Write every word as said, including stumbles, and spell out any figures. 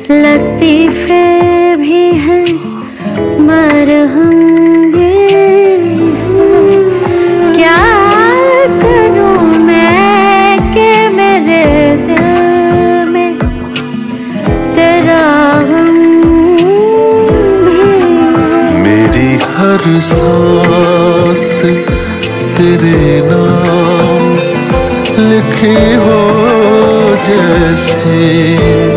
लतीफे भी हैं मरहम ये है। क्या करूं मैं कि मेरे दिल में तेरा गम भी है। मेरी हर सांस तेरे नाम लिखे हो जैसे